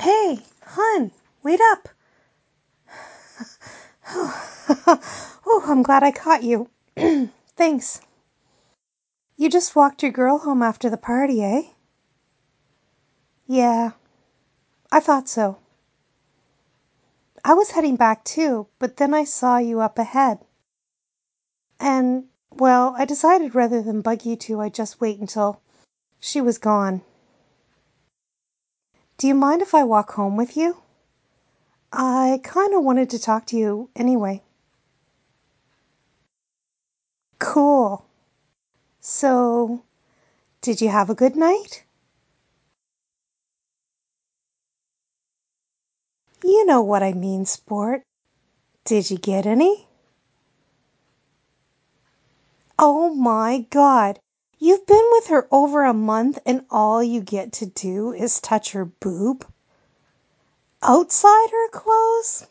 Hey, hon, wait up. Oh, I'm glad I caught you. Thanks. You just walked your girl home after the party, eh? Yeah, I thought so. I was heading back too, but then I saw you up ahead. And, well, I decided rather than bug you two, I'd just wait until she was gone. Do you mind if I walk home with you? I kind of wanted to talk to you anyway. Cool. So, did you have a good night? You know what I mean, sport. Did you get any? Oh my God. You've been with her over a month and all you get to do is touch her boob? Outside her clothes?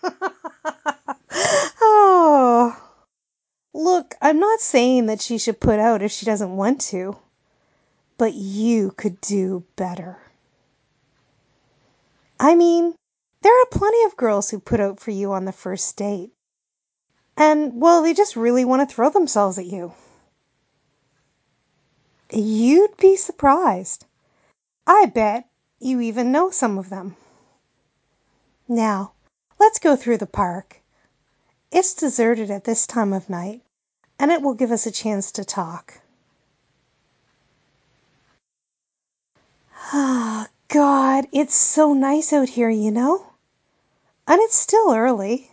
Oh. Look, I'm not saying that she should put out if she doesn't want to, but you could do better. I mean, there are plenty of girls who put out for you on the first date. And, well, they just really want to throw themselves at you. You'd be surprised. I bet you even know some of them. Now, let's go through the park. It's deserted at this time of night, and it will give us a chance to talk. Ah, God, it's so nice out here, you know? And it's still early.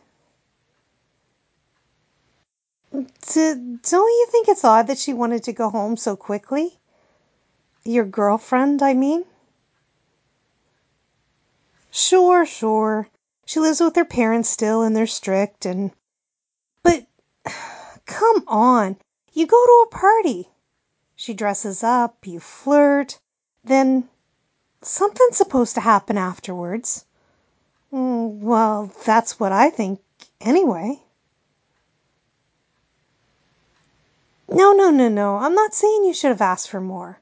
Don't you think it's odd that she wanted to go home so quickly? Your girlfriend, I mean? Sure. She lives with her parents still, and they're strict, and... But, come on. You go to a party. She dresses up, you flirt, then something's supposed to happen afterwards. Well, that's what I think, anyway. No. I'm not saying you should have asked for more.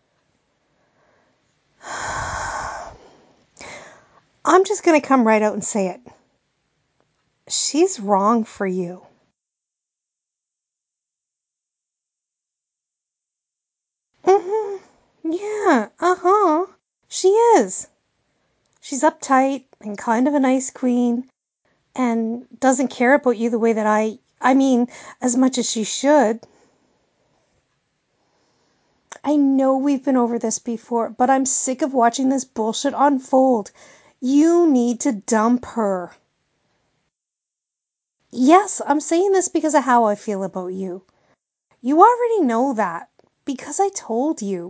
I'm just going to come right out and say it. She's wrong for you. Yeah, She is. She's uptight and kind of a nice queen and doesn't care about you the way that I mean, as much as she should. I know we've been over this before, but I'm sick of watching this bullshit unfold. You need to dump her. Yes, I'm saying this because of how I feel about you. You already know that, because I told you.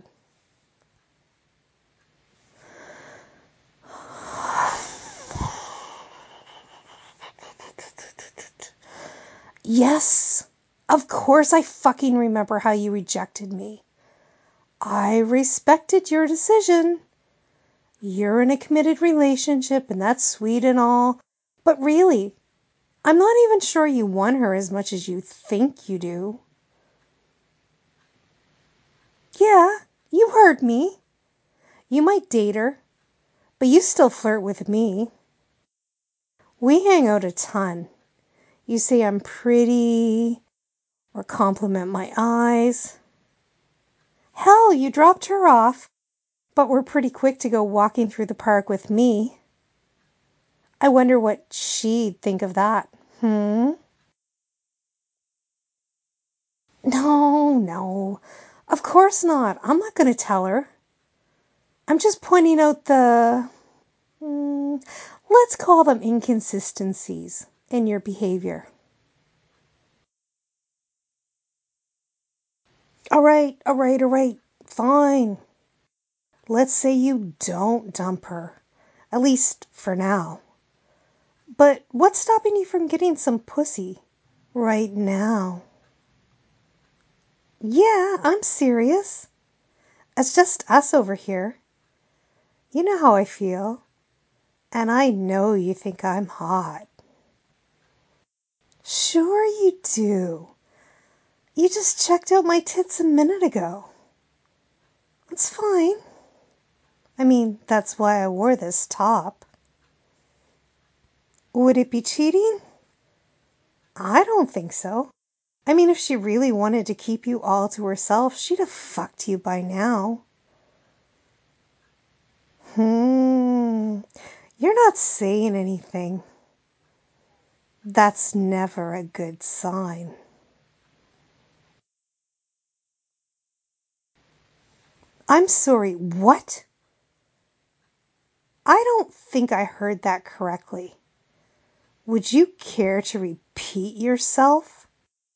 Yes, of course I fucking remember how you rejected me. I respected your decision. You're in a committed relationship and that's sweet and all, but really, I'm not even sure you want her as much as you think you do. Yeah, you heard me. You might date her, but you still flirt with me. We hang out a ton. You say I'm pretty, or compliment my eyes. Hell, you dropped her off, but were pretty quick to go walking through the park with me. I wonder what she'd think of that. No. Of course not. I'm not going to tell her. I'm just pointing out let's call them inconsistencies in your behavior. All right. Fine. Let's say you don't dump her. At least for now. But what's stopping you from getting some pussy right now? Yeah, I'm serious. It's just us over here. You know how I feel. And I know you think I'm hot. Sure you do. You just checked out my tits a minute ago. It's fine. I mean, that's why I wore this top. Would it be cheating? I don't think so. I mean, if she really wanted to keep you all to herself, she'd have fucked you by now. You're not saying anything. That's never a good sign. I'm sorry, what? I don't think I heard that correctly. Would you care to repeat yourself?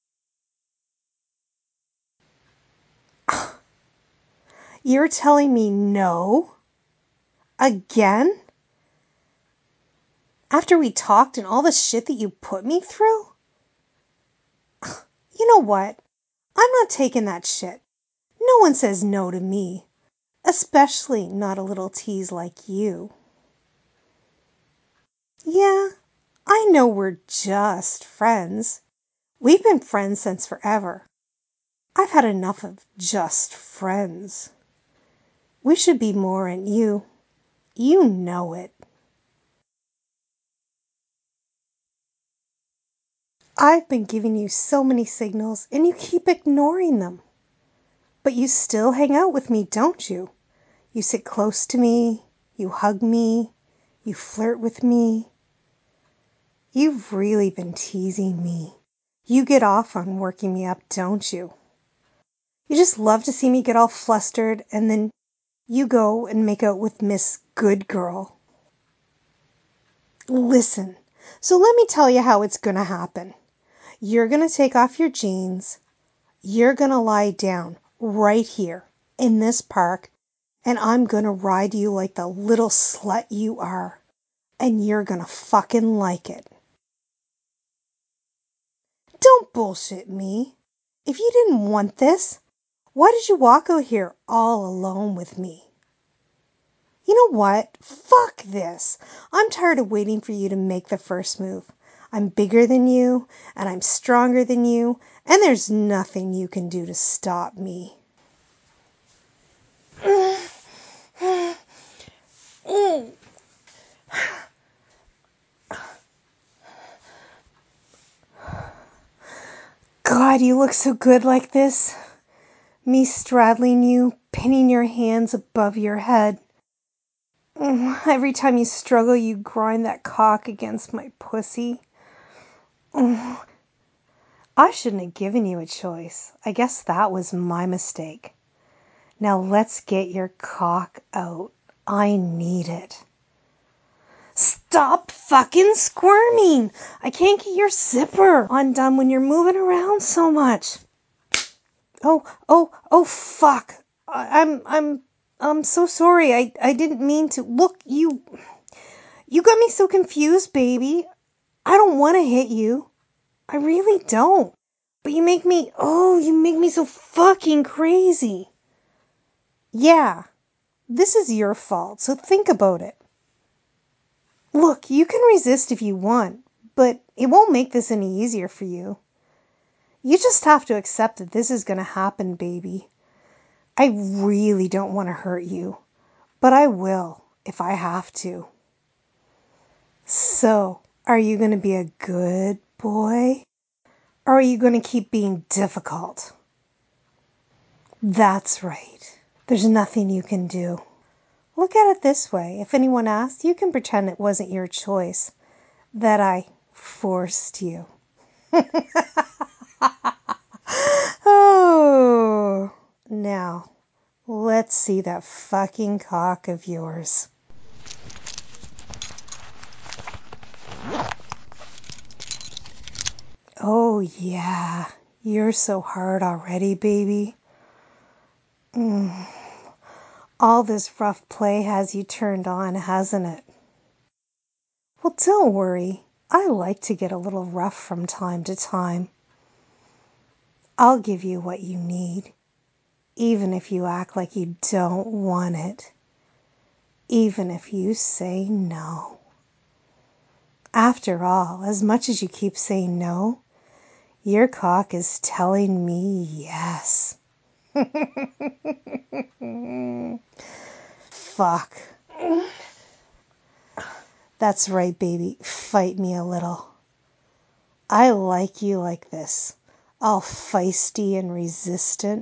You're telling me no? Again? After we talked and all the shit that you put me through? You know what? I'm not taking that shit. No one says no to me. Especially not a little tease like you. Yeah, I know we're just friends. We've been friends since forever. I've had enough of just friends. We should be more, and you know it. I've been giving you so many signals, and you keep ignoring them. But you still hang out with me, don't you? You sit close to me, you hug me, you flirt with me. You've really been teasing me. You get off on working me up, don't you? You just love to see me get all flustered, and then you go and make out with Miss Good Girl. Listen, so let me tell you how it's gonna happen. You're gonna take off your jeans. You're gonna lie down right here in this park, and I'm gonna ride you like the little slut you are. And you're gonna fucking like it. Don't bullshit me. If you didn't want this, why did you walk out here all alone with me? You know what? Fuck this. I'm tired of waiting for you to make the first move. I'm bigger than you, and I'm stronger than you, and there's nothing you can do to stop me. God, you look so good like this. Me straddling you, pinning your hands above your head. Every time you struggle, you grind that cock against my pussy. I shouldn't have given you a choice. I guess that was my mistake. Now let's get your cock out. I need it. Stop fucking squirming! I can't get your zipper undone when you're moving around so much. Oh, fuck. I'm so sorry. I didn't mean to. Look, you got me so confused, baby. I don't want to hit you. I really don't. But you make me so fucking crazy. Yeah, this is your fault, so think about it. Look, you can resist if you want, but it won't make this any easier for you. You just have to accept that this is going to happen, baby. I really don't want to hurt you, but I will if I have to. So, are you going to be a good boy? Or are you going to keep being difficult? That's right. There's nothing you can do. Look at it this way. If anyone asks, you can pretend it wasn't your choice, that I forced you. Oh, now, let's see that fucking cock of yours. Oh, yeah. You're so hard already, baby. All this rough play has you turned on, hasn't it? Well, don't worry. I like to get a little rough from time to time. I'll give you what you need, even if you act like you don't want it. Even if you say no. After all, as much as you keep saying no, your cock is telling me yes. fuck. That's right, baby. Fight me a little. I like you like this. All feisty and resistant.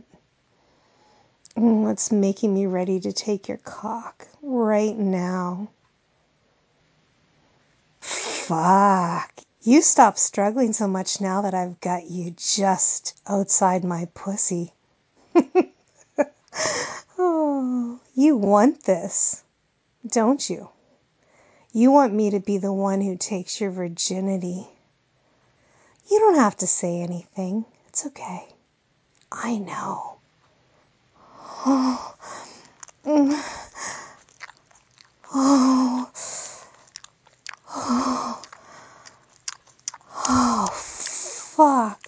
It's making me ready to take your cock right now. Fuck. You stop struggling so much now that I've got you just outside my pussy. Oh, you want this, don't you? You want me to be the one who takes your virginity. You don't have to say anything. It's okay. I know. Oh, oh, oh, oh, fuck.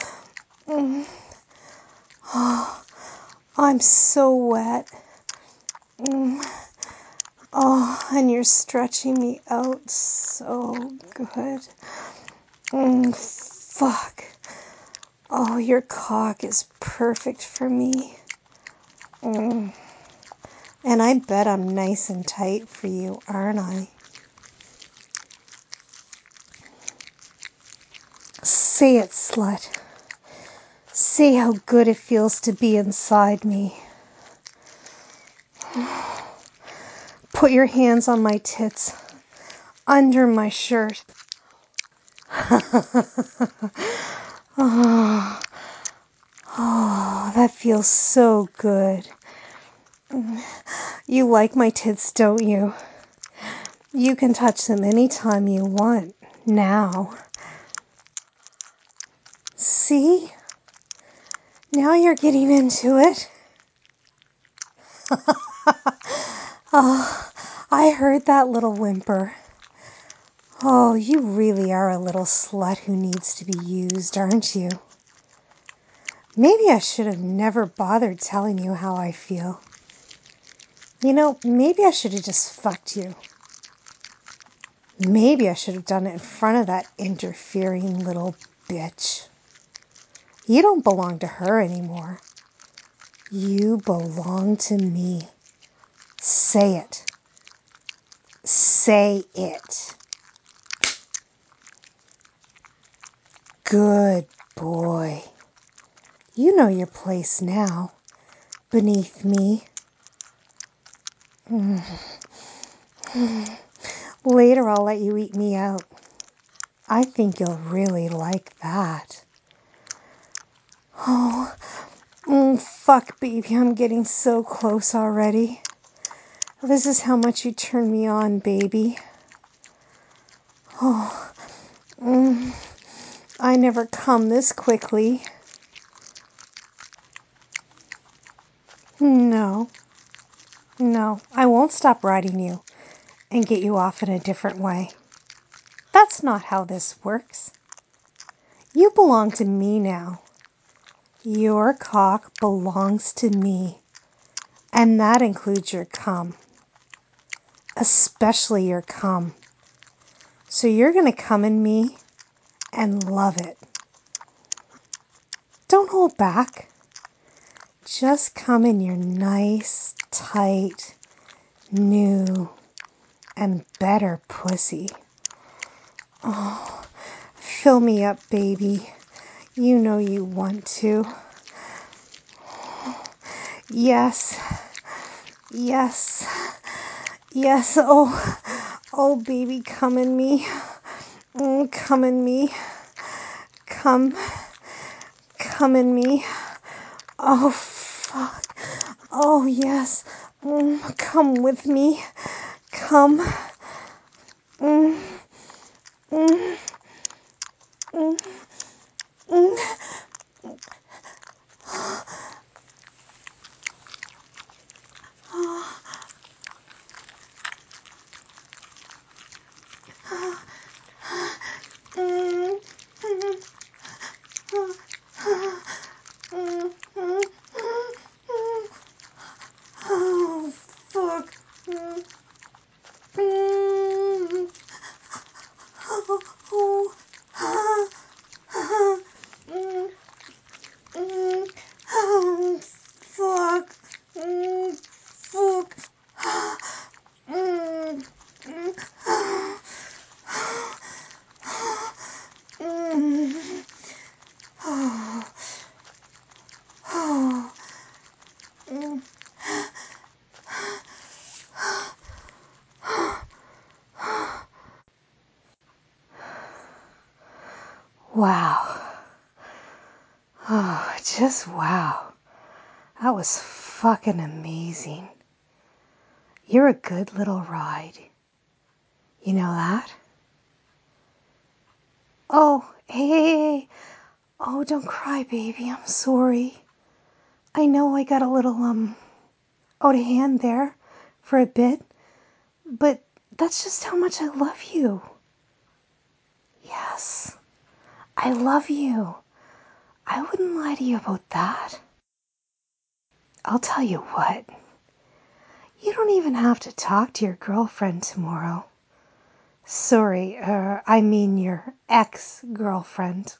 Oh, I'm so wet. Oh, and you're stretching me out so good. Fuck. Oh, your cock is perfect for me. And I bet I'm nice and tight for you, aren't I? Say it, slut. Say how good it feels to be inside me. Put your hands on my tits, under my shirt. Oh, that feels so good. You like my tits, don't you? You can touch them anytime you want, now. See? Now you're getting into it. Oh, I heard that little whimper. Oh, you really are a little slut who needs to be used, aren't you? Maybe I should have never bothered telling you how I feel. You know, maybe I should have just fucked you. Maybe I should have done it in front of that interfering little bitch. You don't belong to her anymore. You belong to me. Say it. Say it. Good boy. You know your place now, beneath me. Later I'll let you eat me out. I think you'll really like that. Oh, fuck, baby, I'm getting so close already. This is how much you turn me on, baby. Oh, I never come this quickly. No, I won't stop riding you and get you off in a different way. That's not how this works. You belong to me now. Your cock belongs to me, and that includes your cum, especially your cum. So you're going to come in me and love it. Don't hold back. Just come in your nice, tight, new, and better pussy. Oh, fill me up, baby. You know you want to. Yes. Yes. Yes. Oh, baby, come in me. Come in me. Come in me. Oh, fuck. Oh, yes. Come with me. Come. Mm, mm, mm, mm. Oh, fuck. Wow. Oh, just wow. That was fucking amazing. You're a good little ride. You know that? Oh, hey. Oh, don't cry, baby. I'm sorry. I know I got a little, out of hand there for a bit, but that's just how much I love you. Yes, I love you. I wouldn't lie to you about that. I'll tell you what. You don't even have to talk to your girlfriend tomorrow. Sorry, I mean your ex-girlfriend.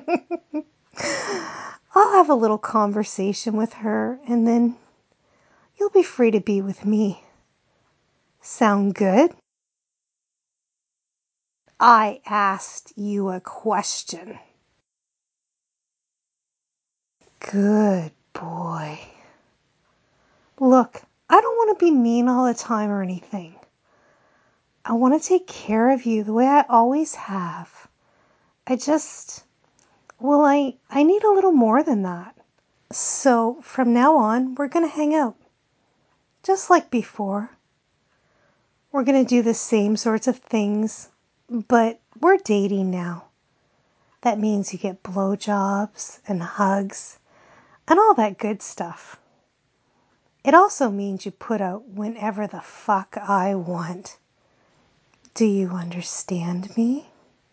I'll have a little conversation with her, and then you'll be free to be with me. Sound good? I asked you a question. Good boy. Look, I don't want to be mean all the time or anything. I want to take care of you the way I always have. I need a little more than that. So from now on, we're going to hang out. Just like before. We're going to do the same sorts of things, but we're dating now. That means you get blowjobs and hugs and all that good stuff. It also means you put out whenever the fuck I want. Do you understand me?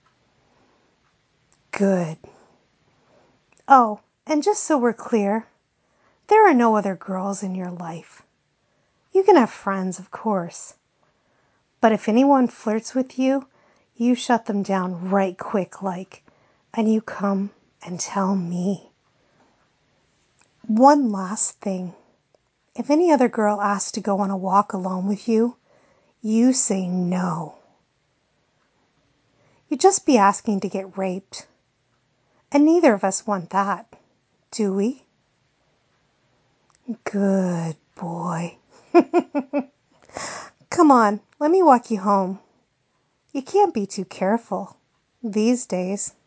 Good. Oh, and just so we're clear, there are no other girls in your life. You can have friends, of course. But if anyone flirts with you, you shut them down right quick like, and you come and tell me. One last thing. If any other girl asks to go on a walk alone with you, you say no. You'd just be asking to get raped. And neither of us want that, do we? Good boy. Come on, let me walk you home. You can't be too careful these days.